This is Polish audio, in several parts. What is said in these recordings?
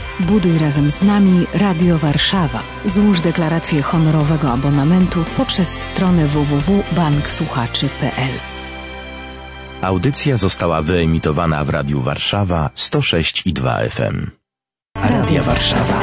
Buduj razem z nami Radio Warszawa. Złóż deklarację honorowego abonamentu poprzez stronę www.banksłuchaczy.pl. Audycja została wyemitowana w Radiu Warszawa 106,2 FM. Radio Warszawa.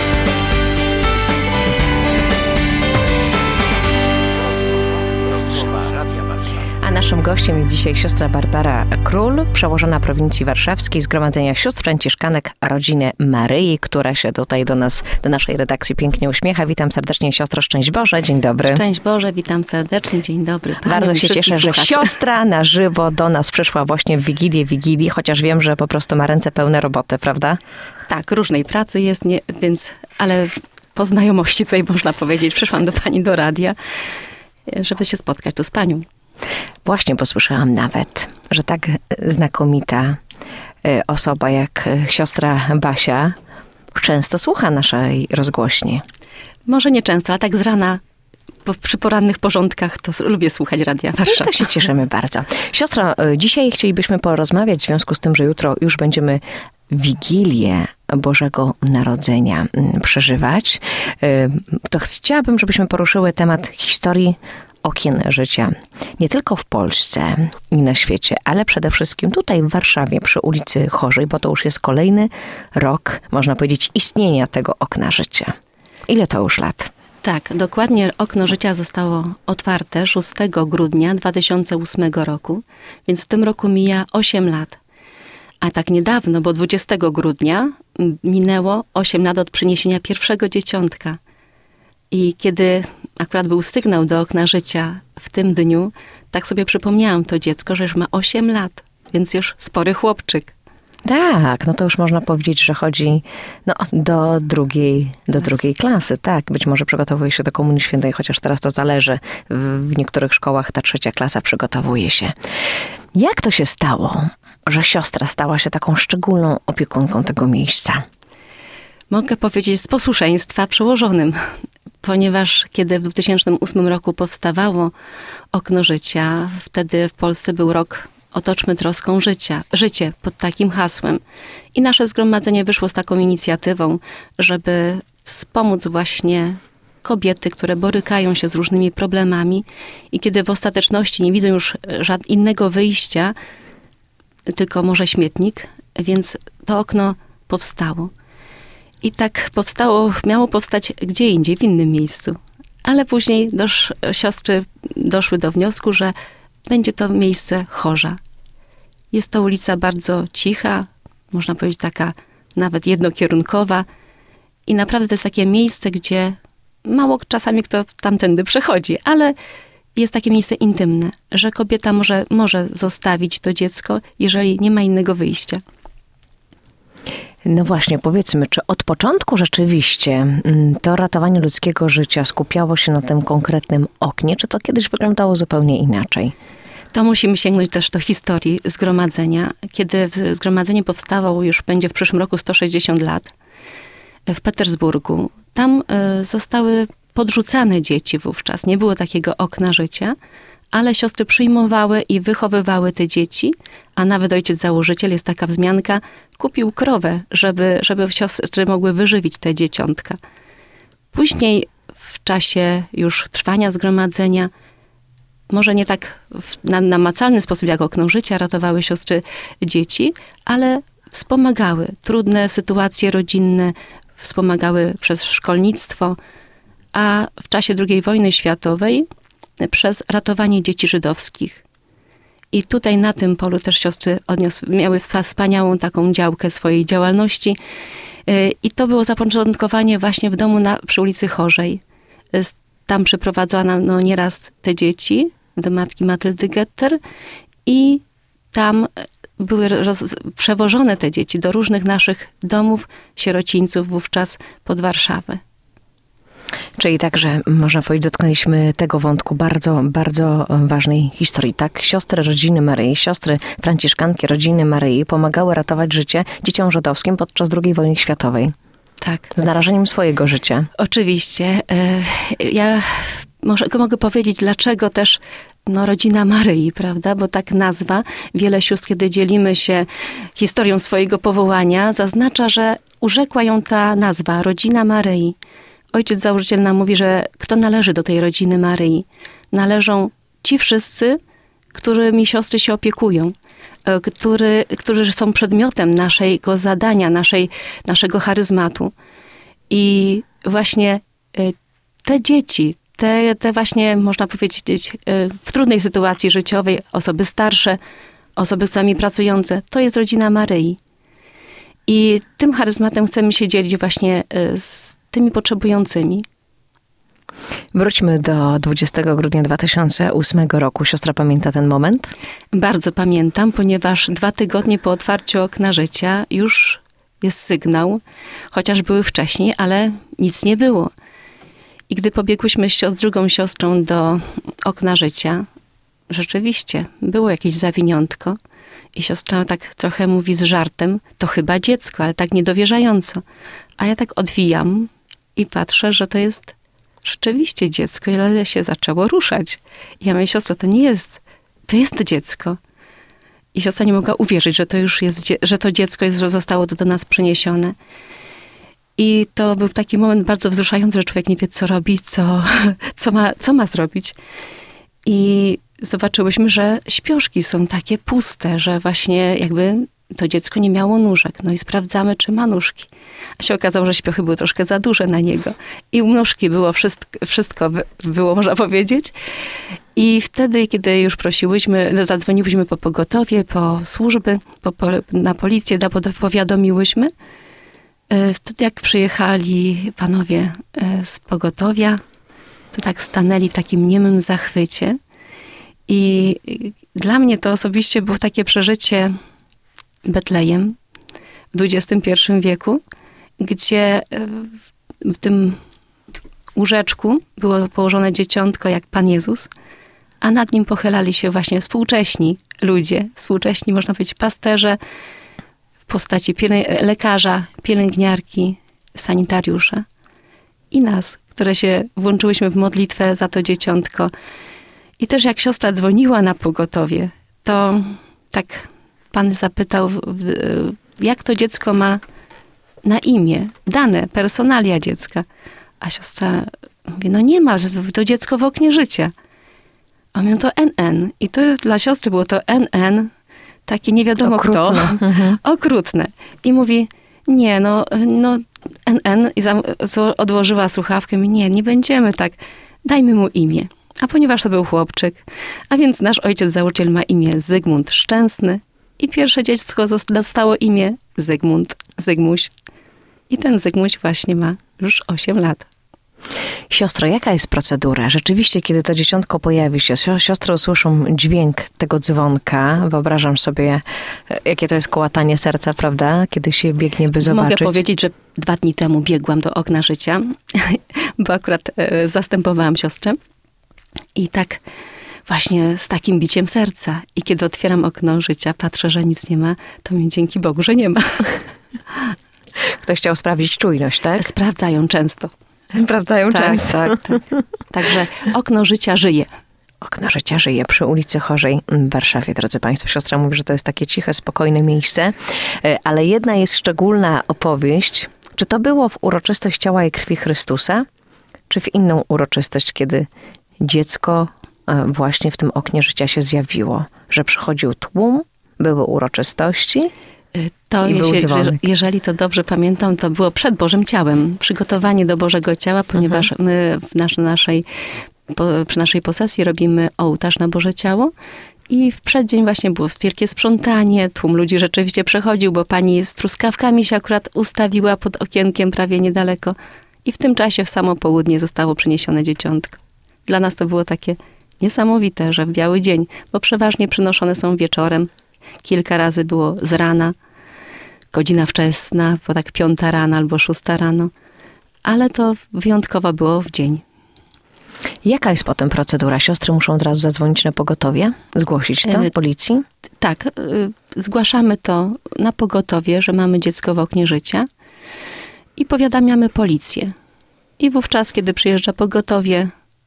A naszym gościem jest dzisiaj siostra Barbara Król, przełożona prowincji warszawskiej Zgromadzenia Sióstr Franciszkanek Rodziny Maryi, która się tutaj do naszej redakcji pięknie uśmiecha. Witam serdecznie siostro, szczęść Boże, dzień dobry. Szczęść Boże, witam serdecznie, dzień dobry. Bardzo się cieszę, że siostra na żywo do nas przyszła właśnie w Wigilii, chociaż wiem, że po prostu ma ręce pełne roboty, prawda? Tak, różnej pracy jest, ale po znajomości tutaj można powiedzieć, przyszłam do pani do radia, żeby się spotkać tu z panią. Właśnie posłyszałam nawet, że tak znakomita osoba jak siostra Basia często słucha naszej rozgłośni. Może nie często, ale tak z rana przy porannych porządkach to lubię słuchać Radia Warszawa. To się cieszymy bardzo. Siostro, dzisiaj chcielibyśmy porozmawiać w związku z tym, że jutro już będziemy Wigilię Bożego Narodzenia przeżywać. To chciałabym, żebyśmy poruszyły temat historii okien życia. Nie tylko w Polsce i na świecie, ale przede wszystkim tutaj w Warszawie przy ulicy Chorzej, bo to już jest kolejny rok, można powiedzieć, istnienia tego okna życia. Ile to już lat? Tak, dokładnie okno życia zostało otwarte 6 grudnia 2008 roku, więc w tym roku mija 8 lat. A tak niedawno, bo 20 grudnia minęło 8 lat od przyniesienia pierwszego dzieciątka. I kiedy akurat był sygnał do okna życia w tym dniu, tak sobie przypomniałam to dziecko, że już ma 8 lat, więc już spory chłopczyk. Tak, no to już można powiedzieć, że chodzi do drugiej klasy, tak. Być może przygotowuje się do Komunii Świętej, chociaż teraz to zależy. W niektórych szkołach ta 3. klasa przygotowuje się. Jak to się stało, że siostra stała się taką szczególną opiekunką tego miejsca? Mogę powiedzieć z posłuszeństwa przełożonym, ponieważ kiedy w 2008 roku powstawało okno życia, wtedy w Polsce był rok Otoczmy troską życie pod takim hasłem. I nasze zgromadzenie wyszło z taką inicjatywą, żeby wspomóc właśnie kobiety, które borykają się z różnymi problemami i kiedy w ostateczności nie widzą już innego wyjścia, tylko może śmietnik, więc to okno powstało. I tak miało powstać gdzie indziej, w innym miejscu. Ale później siostry doszły do wniosku, że będzie to miejsce Chorza. Jest to ulica bardzo cicha, można powiedzieć taka nawet jednokierunkowa. I naprawdę to jest takie miejsce, gdzie mało czasami kto tamtędy przechodzi, ale jest takie miejsce intymne, że kobieta może zostawić to dziecko, jeżeli nie ma innego wyjścia. No właśnie, powiedzmy, czy od początku rzeczywiście to ratowanie ludzkiego życia skupiało się na tym konkretnym oknie, czy to kiedyś wyglądało zupełnie inaczej? To musimy sięgnąć też do historii zgromadzenia. Kiedy zgromadzenie powstało, już będzie w przyszłym roku 160 lat, w Petersburgu. Tam zostały podrzucane dzieci wówczas. Nie było takiego okna życia, ale siostry przyjmowały i wychowywały te dzieci, a nawet ojciec założyciel, jest taka wzmianka, kupił krowę, żeby siostry mogły wyżywić te dzieciątka. Później w czasie już trwania zgromadzenia, może nie tak na namacalny sposób jak okno życia, ratowały siostry dzieci, ale wspomagały trudne sytuacje rodzinne, wspomagały przez szkolnictwo, a w czasie II wojny światowej przez ratowanie dzieci żydowskich. I tutaj na tym polu też siostry miały wspaniałą taką działkę swojej działalności. I to było zapoczątkowanie właśnie w domu przy ulicy Chorzej. Tam przyprowadzano nieraz te dzieci do matki Matyldy Getter i tam były przewożone te dzieci do różnych naszych domów sierocińców wówczas pod Warszawę. Czyli także, można powiedzieć, dotknęliśmy tego wątku bardzo, bardzo ważnej historii. Tak, siostry Rodziny Maryi, siostry franciszkanki Rodziny Maryi pomagały ratować życie dzieciom żydowskim podczas II wojny światowej. Tak. Z narażeniem swojego życia. Oczywiście. Ja mogę powiedzieć, dlaczego też rodzina Maryi, prawda? Bo tak nazwa, wiele sióstr, kiedy dzielimy się historią swojego powołania, zaznacza, że urzekła ją ta nazwa, rodzina Maryi. Ojciec założyciel nam mówi, że kto należy do tej rodziny Maryi? Należą ci wszyscy, którymi siostry się opiekują, którzy są przedmiotem naszego zadania, naszego charyzmatu. I właśnie te dzieci, te właśnie, można powiedzieć, w trudnej sytuacji życiowej, osoby starsze, osoby z nami pracujące, to jest rodzina Maryi. I tym charyzmatem chcemy się dzielić właśnie z tymi potrzebującymi. Wróćmy do 20 grudnia 2008 roku. Siostra pamięta ten moment? Bardzo pamiętam, ponieważ 2 tygodnie po otwarciu okna życia już jest sygnał, chociaż były wcześniej, ale nic nie było. I gdy pobiegłyśmy z drugą siostrą do okna życia, rzeczywiście było jakieś zawiniątko i siostra tak trochę mówi z żartem, to chyba dziecko, ale tak niedowierzająco. A ja tak odwijam i patrzę, że to jest rzeczywiście dziecko, ale się zaczęło ruszać. I ja mówię, siostro, to jest dziecko. I siostra nie mogła uwierzyć, że to już jest, że to dziecko jest, że zostało to do nas przyniesione. I to był taki moment bardzo wzruszający, że człowiek nie wie, co robi, co ma zrobić. I zobaczyłyśmy, że śpioszki są takie puste, że właśnie jakby to dziecko nie miało nóżek. No i sprawdzamy, czy ma nóżki. A się okazało, że śpiochy były troszkę za duże na niego. I u nóżki było wszystko było, można powiedzieć. I wtedy, kiedy już zadzwoniłyśmy po pogotowie, po służby, na policję, powiadomiłyśmy. Wtedy jak przyjechali panowie z pogotowia, to tak stanęli w takim niemym zachwycie. I dla mnie to osobiście było takie przeżycie Betlejem w XXI wieku, gdzie w tym łóżeczku było położone dzieciątko jak Pan Jezus, a nad nim pochylali się właśnie współcześni ludzie, współcześni, można powiedzieć, pasterze w postaci lekarza, pielęgniarki, sanitariusza i nas, które się włączyłyśmy w modlitwę za to dzieciątko. I też jak siostra dzwoniła na pogotowie, to tak Pan zapytał, jak to dziecko ma na imię, dane, personalia dziecka. A siostra mówi, no nie ma, to dziecko w oknie życia. A mówią, to NN. I to dla siostry było to NN, takie nie wiadomo okrutne. Kto, okrutne. I mówi, nie, no NN. I odłożyła słuchawkę. Mówi, nie będziemy tak, dajmy mu imię. A ponieważ to był chłopczyk, a więc nasz ojciec założyciel ma imię Zygmunt Szczęsny i pierwsze dziecko dostało imię Zygmuś. I ten Zygmuś właśnie ma już 8 lat. Siostro, jaka jest procedura? Rzeczywiście, kiedy to dzieciątko pojawi się, siostry usłyszą dźwięk tego dzwonka. Wyobrażam sobie, jakie to jest kołatanie serca, prawda? Kiedy się biegnie, by zobaczyć. Mogę powiedzieć, że 2 dni temu biegłam do okna życia, bo akurat zastępowałam siostrę. I tak właśnie z takim biciem serca. I kiedy otwieram okno życia, patrzę, że nic nie ma, to mi dzięki Bogu, że nie ma. Ktoś chciał sprawdzić czujność, tak? Sprawdzają często. Sprawdzają często. Tak. Także okno życia żyje. Okno życia żyje przy ulicy Chorzej w Warszawie, drodzy Państwo. Siostra mówi, że to jest takie ciche, spokojne miejsce, ale jedna jest szczególna opowieść. Czy to było w uroczystość ciała i krwi Chrystusa, czy w inną uroczystość, kiedy dziecko właśnie w tym oknie życia się zjawiło? Że przychodził tłum, były uroczystości to i był dzwonek. Jeżeli to dobrze pamiętam, to było przed Bożym Ciałem. Przygotowanie do Bożego Ciała, ponieważ my przy naszej posesji robimy ołtarz na Boże Ciało. I w przeddzień właśnie było wielkie sprzątanie, tłum ludzi rzeczywiście przechodził, bo pani z truskawkami się akurat ustawiła pod okienkiem prawie niedaleko. I w tym czasie w samo południe zostało przyniesione dzieciątko. Dla nas to było takie niesamowite, że w biały dzień, bo przeważnie przynoszone są wieczorem. Kilka razy było z rana, godzina wczesna, bo tak 5 rano albo 6 rano. Ale to wyjątkowo było w dzień. Jaka jest potem procedura? Siostry muszą od razu zadzwonić na pogotowie? Zgłosić to policji? Tak, zgłaszamy to na pogotowie, że mamy dziecko w oknie życia i powiadamiamy policję. I wówczas, kiedy przyjeżdża pogotowie,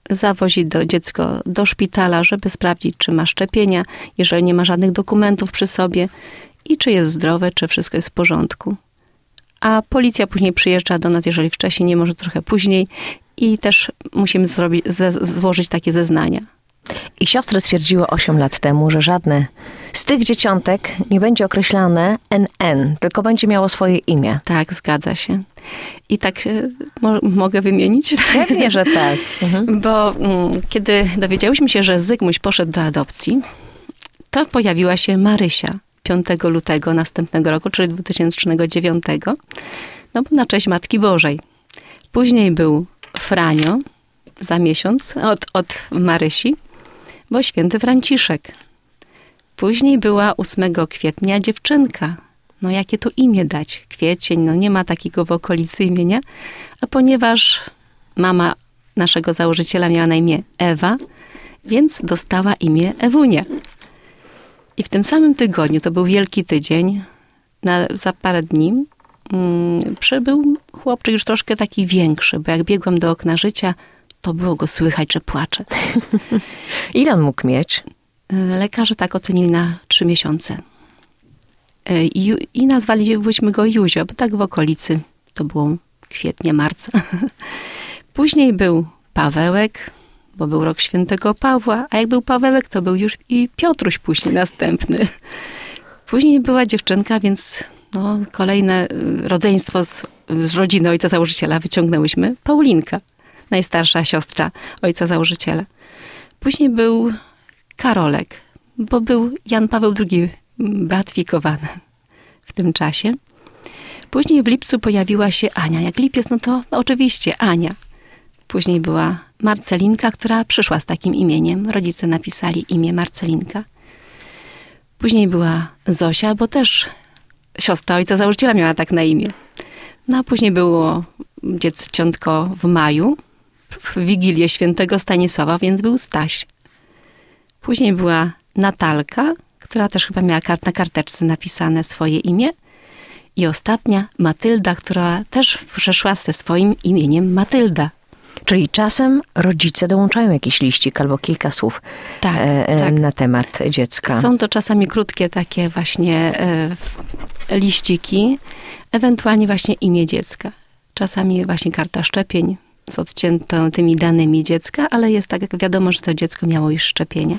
zawozi dziecko do szpitala, żeby sprawdzić, czy ma szczepienia, jeżeli nie ma żadnych dokumentów przy sobie i czy jest zdrowe, czy wszystko jest w porządku. A policja później przyjeżdża do nas, jeżeli wcześniej, nie może trochę później i też musimy złożyć takie zeznania. I siostry stwierdziły 8 lat temu, że żadne z tych dzieciątek nie będzie określane NN, tylko będzie miało swoje imię. Tak, zgadza się. I tak mogę wymienić? Pewnie, że tak. Bo kiedy dowiedziałyśmy się, że Zygmuś poszedł do adopcji, to pojawiła się Marysia 5 lutego następnego roku, czyli 2009, no bo na cześć Matki Bożej. Później był Franio za miesiąc od Marysi, bo święty Franciszek. Później była 8 kwietnia dziewczynka. No jakie to imię dać? Kwiecień, no nie ma takiego w okolicy imienia. A ponieważ mama naszego założyciela miała na imię Ewa, więc dostała imię Ewunia. I w tym samym tygodniu, to był Wielki Tydzień, za parę dni przybył chłopczyk już troszkę taki większy, bo jak biegłam do okna życia, to było go słychać, że płacze. Ile on mógł mieć? Lekarze tak ocenili na 3 miesiące. I nazwaliśmy go Józio, bo tak w okolicy to było kwietnia, marca. Później był Pawełek, bo był rok świętego Pawła, a jak był Pawełek, to był już i Piotruś później następny. Później była dziewczynka, więc no, kolejne rodzeństwo z rodziny ojca założyciela wyciągnęłyśmy. Paulinka, najstarsza siostra ojca założyciela. Później był Karolek, bo był Jan Paweł II beatyfikowany w tym czasie. Później w lipcu pojawiła się Ania. Jak lipiec, no to oczywiście Ania. Później była Marcelinka, która przyszła z takim imieniem. Rodzice napisali imię Marcelinka. Później była Zosia, bo też siostra ojca założyciela miała tak na imię. No a później było dzieciątko w maju, w Wigilię świętego Stanisława, więc był Staś. Później była Natalka, która też chyba miała na karteczce napisane swoje imię. I ostatnia Matylda, która też przeszła ze swoim imieniem Matylda. Czyli czasem rodzice dołączają jakiś liścik albo kilka słów na temat dziecka. Są to czasami krótkie takie właśnie liściki, ewentualnie właśnie imię dziecka. Czasami właśnie karta szczepień z odciętymi danymi dziecka, ale jest tak, jak wiadomo, że to dziecko miało już szczepienie.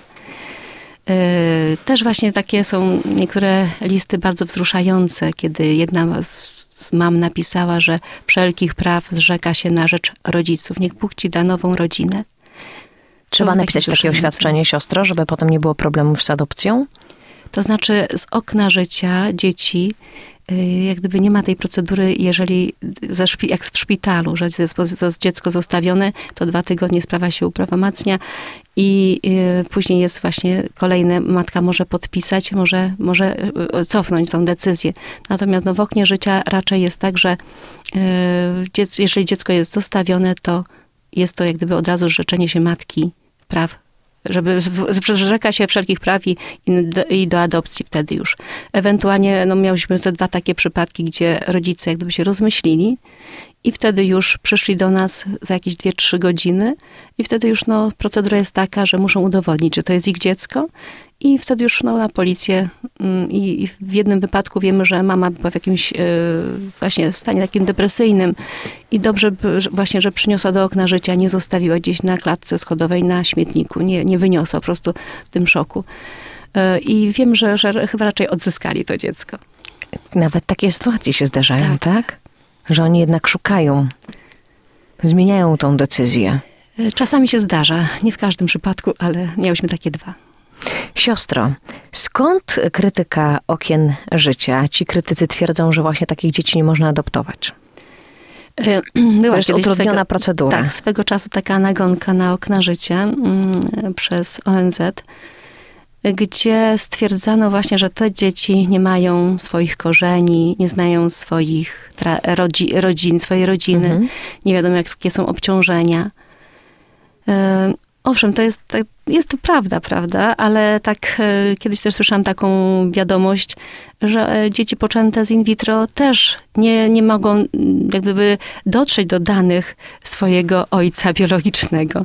Też właśnie takie są niektóre listy bardzo wzruszające, kiedy jedna z mam napisała, że wszelkich praw zrzeka się na rzecz rodziców. Niech Bóg ci da nową rodzinę. Trzeba napisać takie oświadczenie, siostro, żeby potem nie było problemów z adopcją? To znaczy z okna życia dzieci, jak gdyby nie ma tej procedury, jeżeli jak w szpitalu, że jest dziecko zostawione, to 2 tygodnie sprawa się uprawomacnia i później jest właśnie kolejne, matka może podpisać, może cofnąć tą decyzję. Natomiast no, w oknie życia raczej jest tak, że jeżeli dziecko jest zostawione, to jest to jak gdyby od razu zrzeczenie się matki praw, żeby zrzeka się wszelkich praw i do adopcji wtedy już. Ewentualnie no, miałyśmy te 2 takie przypadki, gdzie rodzice jak gdyby się rozmyślili i wtedy już przyszli do nas za jakieś 2-3 godziny i wtedy już no, procedura jest taka, że muszą udowodnić, że to jest ich dziecko i wtedy już no, na policję i w jednym wypadku wiemy, że mama była w jakimś właśnie stanie takim depresyjnym i dobrze właśnie, że przyniosła do okna życia, nie zostawiła gdzieś na klatce schodowej na śmietniku, nie wyniosła po prostu w tym szoku. I wiem, że chyba raczej odzyskali to dziecko. Nawet takie sytuacje się zdarzają, tak? Że oni jednak szukają, zmieniają tą decyzję. Czasami się zdarza, nie w każdym przypadku, ale miałyśmy takie 2. Siostro, skąd krytyka okien życia? Ci krytycy twierdzą, że właśnie takich dzieci nie można adoptować. Była to jest utrudniona procedura. Tak, swego czasu taka nagonka na okna życia przez ONZ, gdzie stwierdzano właśnie, że te dzieci nie mają swoich korzeni, nie znają swoich swojej rodziny, nie wiadomo jakie są obciążenia. Owszem, to jest jest to prawda, ale tak kiedyś też słyszałam taką wiadomość, że dzieci poczęte z in vitro też nie mogą jakby dotrzeć do danych swojego ojca biologicznego.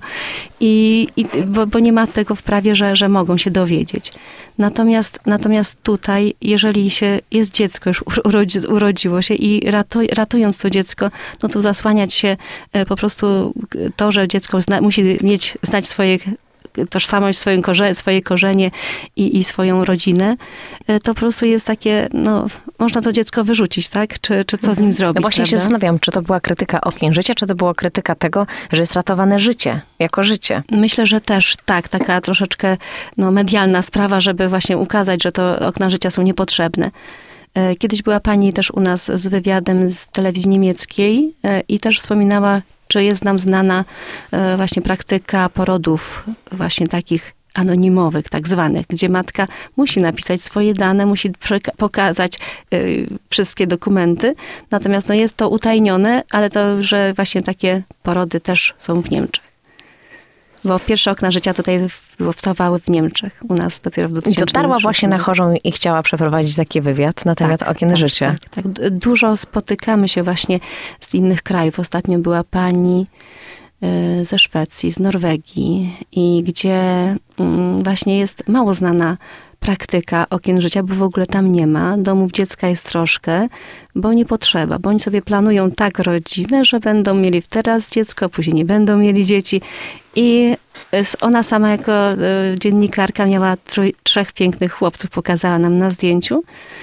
Bo nie ma tego w prawie, że mogą się dowiedzieć. Natomiast tutaj, jeżeli jest dziecko, już urodziło się i ratując to dziecko, no to zasłaniać się po prostu to, że dziecko musi znać swoje tożsamość, swoje korzenie i swoją rodzinę, to po prostu jest takie, no, można to dziecko wyrzucić, tak? Czy co z nim zrobić, No właśnie prawda? się zastanawiam, czy to była krytyka okien życia, czy to była krytyka tego, że jest ratowane życie, jako życie. Myślę, że też tak, taka troszeczkę medialna sprawa, żeby właśnie ukazać, że to okna życia są niepotrzebne. Kiedyś była pani też u nas z wywiadem z telewizji niemieckiej i też wspominała, czy jest nam znana właśnie praktyka porodów właśnie takich anonimowych, tak zwanych, gdzie matka musi napisać swoje dane, musi pokazać wszystkie dokumenty, natomiast jest to utajnione, ale to, że właśnie takie porody też są w Niemczech. Bo pierwsze okna życia tutaj powstawały w Niemczech. U nas dopiero w 2006 Dotarła właśnie na Chorzą i chciała przeprowadzić taki wywiad na temat okien życia. Tak. Dużo spotykamy się właśnie z innych krajów. Ostatnio była pani ze Szwecji, z Norwegii i gdzie właśnie jest mało znana praktyka okien życia, bo w ogóle tam nie ma. Domów dziecka jest troszkę, bo nie potrzeba, bo oni sobie planują tak rodzinę, że będą mieli teraz dziecko, później nie będą mieli dzieci. I ona sama jako dziennikarka miała 3 pięknych chłopców, pokazała nam na zdjęciu.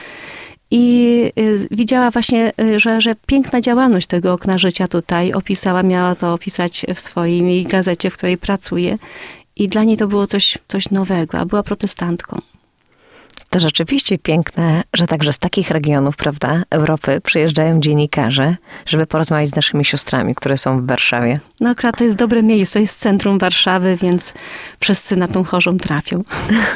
I widziała właśnie, że piękna działalność tego okna życia tutaj opisała, miała to opisać w swojej gazecie, w której pracuje. I dla niej to było coś nowego, a była protestantką. To rzeczywiście piękne, że także z takich regionów, prawda, Europy przyjeżdżają dziennikarze, żeby porozmawiać z naszymi siostrami, które są w Warszawie. No akurat to jest dobre miejsce, jest centrum Warszawy, więc wszyscy na tą Chorzą trafią.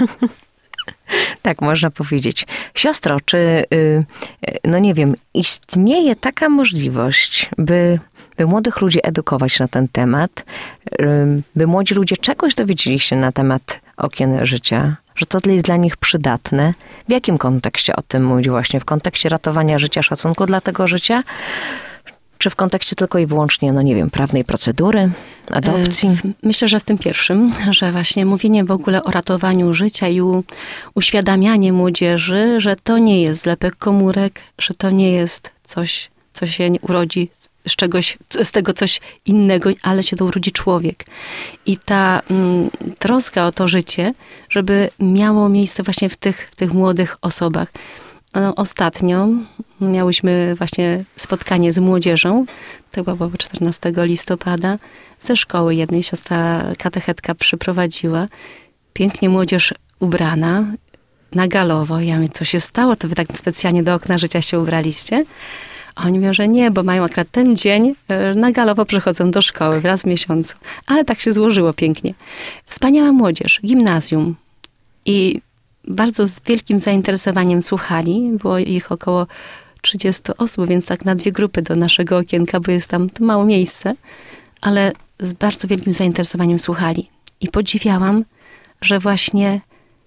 Tak można powiedzieć. Siostro, czy, no nie wiem, istnieje taka możliwość, by młodych ludzi edukować na ten temat, by młodzi ludzie czegoś dowiedzieli się na temat okien życia, że to jest dla nich przydatne? W jakim kontekście o tym mówić właśnie? W kontekście ratowania życia, szacunku dla tego życia? Czy w kontekście tylko i wyłącznie, no nie wiem, prawnej procedury, adopcji? Myślę, że w tym pierwszym, że właśnie mówienie w ogóle o ratowaniu życia i uświadamianie młodzieży, że to nie jest zlepek komórek, że to nie jest coś, co się urodzi z tego coś innego, ale się to urodzi człowiek. I ta troska o to życie, żeby miało miejsce właśnie w tych młodych osobach. Ostatnio miałyśmy właśnie spotkanie z młodzieżą, to było 14 listopada, ze szkoły jednej, siostra katechetka przyprowadziła. Pięknie młodzież ubrana, na galowo. Ja mówię, co się stało? To wy tak specjalnie do okna życia się ubraliście? A oni mówią, że nie, bo mają akurat ten dzień, na galowo przychodzą do szkoły raz w miesiącu. Ale tak się złożyło pięknie. Wspaniała młodzież, gimnazjum. I bardzo z wielkim zainteresowaniem słuchali. Było ich około 30 osób, więc tak na 2 grupy do naszego okienka, bo jest tam to mało miejsce. Ale z bardzo wielkim zainteresowaniem słuchali. I podziwiałam, że właśnie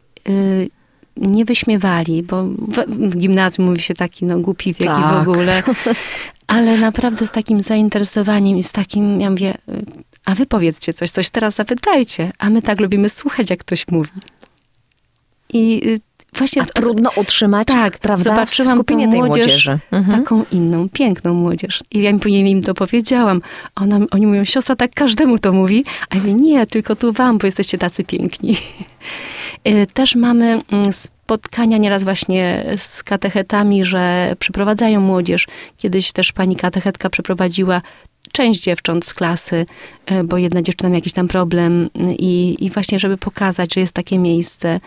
nie wyśmiewali, bo w gimnazjum mówi się taki głupi wiek i w ogóle. Ale naprawdę z takim zainteresowaniem i z takim, ja mówię, a wy powiedzcie coś teraz zapytajcie. A my tak lubimy słuchać, jak ktoś mówi. I właśnie... A trudno utrzymać, prawda, zobaczyłam skupienie tej młodzieży. Taką inną, piękną młodzież. I ja im to powiedziałam. Oni mówią, siostra, tak każdemu to mówi. A ja mówię, nie, tylko tu wam, bo jesteście tacy piękni. Też mamy spotkania nieraz właśnie z katechetami, że przyprowadzają młodzież. Kiedyś też pani katechetka przyprowadziła część dziewcząt z klasy, bo jedna dziewczyna miała jakiś tam problem i właśnie, żeby pokazać, że jest takie miejsce.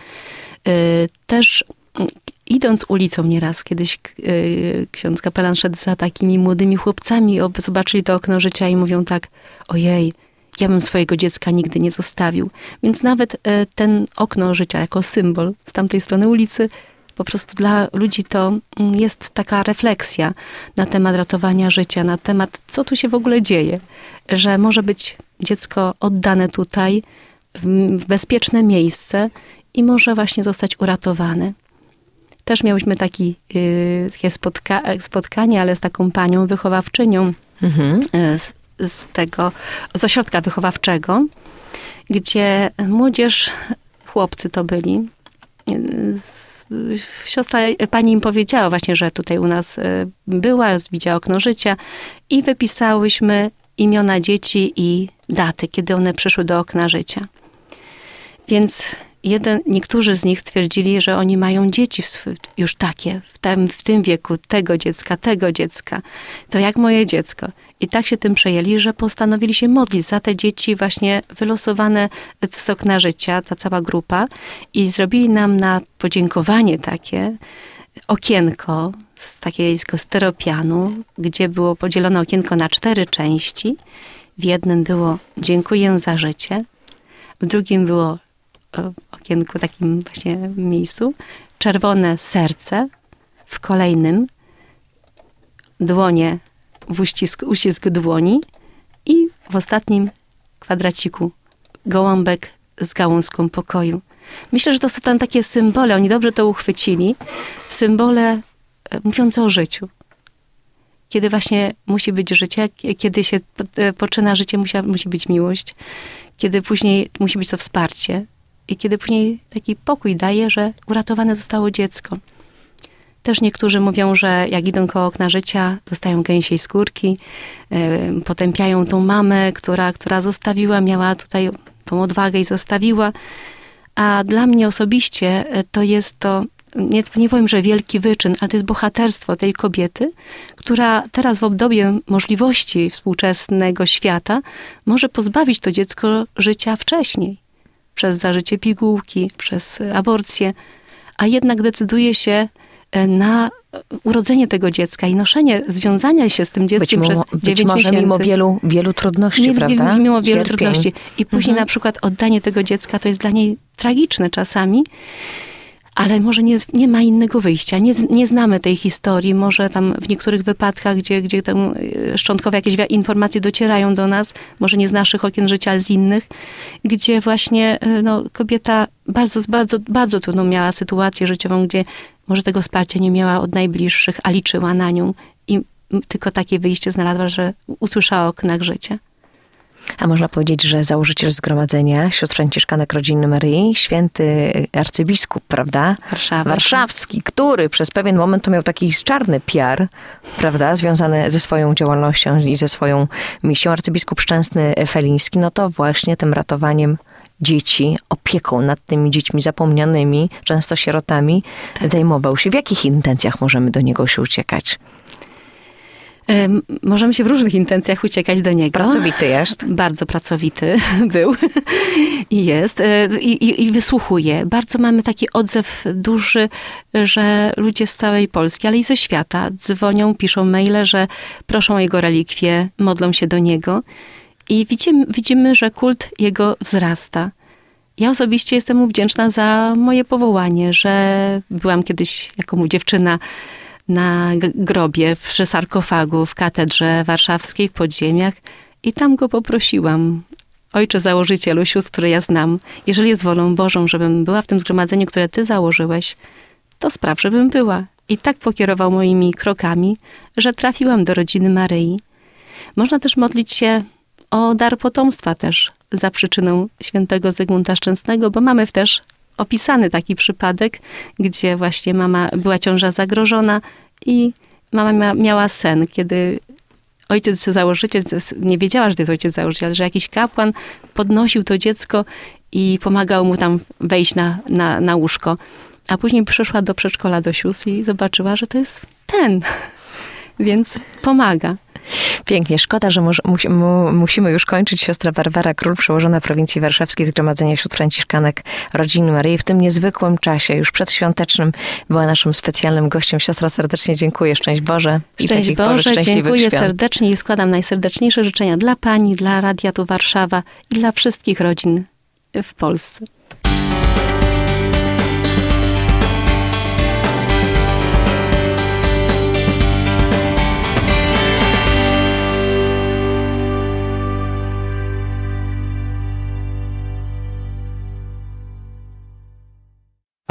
Też idąc ulicą nieraz, kiedyś ksiądz kapelan szedł za takimi młodymi chłopcami, zobaczyli to okno życia i mówią tak, ojej, ja bym swojego dziecka nigdy nie zostawił. Więc nawet ten okno życia jako symbol z tamtej strony ulicy, po prostu dla ludzi to jest taka refleksja na temat ratowania życia, na temat, co tu się w ogóle dzieje. Że może być dziecko oddane tutaj, w bezpieczne miejsce i może właśnie zostać uratowany. Też miałyśmy takie spotkanie, ale z taką panią wychowawczynią z ośrodka wychowawczego, gdzie młodzież, chłopcy to byli. Siostra, pani im powiedziała właśnie, że tutaj u nas była, widziała okno życia i wypisałyśmy imiona dzieci i daty, kiedy one przyszły do okna życia. Więc niektórzy z nich twierdzili, że oni mają dzieci już takie, w tym wieku, tego dziecka. To jak moje dziecko. I tak się tym przejęli, że postanowili się modlić za te dzieci właśnie wylosowane z okna życia, ta cała grupa. I zrobili nam na podziękowanie takie okienko z takiego steropianu, gdzie było podzielone okienko na 4 części. W jednym było dziękuję za życie, w drugim było okienku, takim właśnie miejscu, czerwone serce, w kolejnym dłonie, uścisk dłoni i w ostatnim kwadraciku gołąbek z gałązką pokoju. Myślę, że to są tam takie symbole, oni dobrze to uchwycili, symbole mówiące o życiu. Kiedy właśnie musi być życie, kiedy się poczyna życie, musi być miłość, kiedy później musi być to wsparcie i kiedy później taki pokój daje, że uratowane zostało dziecko. Też niektórzy mówią, że jak idą koło okna życia, dostają gęsiej skórki, potępiają tą mamę, która zostawiła, miała tutaj tą odwagę i zostawiła. A dla mnie osobiście to jest to, nie powiem, że wielki wyczyn, ale to jest bohaterstwo tej kobiety, która teraz w obdobie możliwości współczesnego świata może pozbawić to dziecko życia wcześniej. Przez zażycie pigułki, przez aborcję, a jednak decyduje się na urodzenie tego dziecka i noszenie, związania się z tym dzieckiem przez 9 miesięcy. Mimo wielu trudności, prawda? Mimo wielu trudności. I później na przykład oddanie tego dziecka to jest dla niej tragiczne czasami, ale może nie ma innego wyjścia. Nie znamy tej historii. Może tam w niektórych wypadkach, gdzie tam szczątkowe jakieś informacje docierają do nas, może nie z naszych okien życia, ale z innych, gdzie właśnie kobieta bardzo trudną miała sytuację życiową, gdzie może tego wsparcia nie miała od najbliższych, a liczyła na nią i tylko takie wyjście znalazła, że usłyszała o oknach życia. A można powiedzieć, że założyciel Zgromadzenia Sióstr Franciszkanek Rodziny Maryi, święty arcybiskup, prawda? Warszawski, który przez pewien moment to miał taki czarny PR, prawda? Związany ze swoją działalnością i ze swoją misją. Arcybiskup Szczęsny Feliński, no to właśnie tym ratowaniem dzieci, opieką nad tymi dziećmi zapomnianymi, często sierotami, zajmował się. W jakich intencjach możemy do niego się uciekać? Możemy się w różnych intencjach uciekać do niego. Pracowity jest. Bardzo pracowity był i jest. I wysłuchuje. Bardzo mamy taki odzew duży, że ludzie z całej Polski, ale i ze świata dzwonią, piszą maile, że proszą o jego relikwie, modlą się do niego. I widzimy, że kult jego wzrasta. Ja osobiście jestem mu wdzięczna za moje powołanie, że byłam kiedyś jako dziewczyna na grobie przy sarkofagu w katedrze warszawskiej w podziemiach i tam go poprosiłam. Ojcze założycielu sióstr, które ja znam, jeżeli jest wolą Bożą, żebym była w tym zgromadzeniu, które ty założyłeś, to spraw, żebym była. I tak pokierował moimi krokami, że trafiłam do rodziny Maryi. Można też modlić się o dar potomstwa też za przyczyną świętego Zygmunta Szczęsnego, bo mamy też opisany taki przypadek, gdzie właśnie mama była ciąża zagrożona i mama miała sen, kiedy ojciec założyciel, nie wiedziała, że to jest ojciec założyciel, że jakiś kapłan podnosił to dziecko i pomagał mu tam wejść na łóżko. A później przyszła do przedszkola do sióstr i zobaczyła, że to jest ten. Więc pomaga. Pięknie. Szkoda, że musimy już kończyć. Siostra Barbara Król, przełożona prowincji warszawskiej Zgromadzenia Sióstr Franciszkanek Rodziny Maryi. W tym niezwykłym czasie, już przedświątecznym, była naszym specjalnym gościem. Siostra, serdecznie dziękuję. Szczęść Boże. Szczęść Boże, dziękuję serdecznie i składam najserdeczniejsze życzenia dla Pani, dla Radia tu Warszawa i dla wszystkich rodzin w Polsce.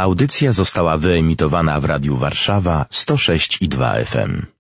Audycja została wyemitowana w Radiu Warszawa 106,2 FM.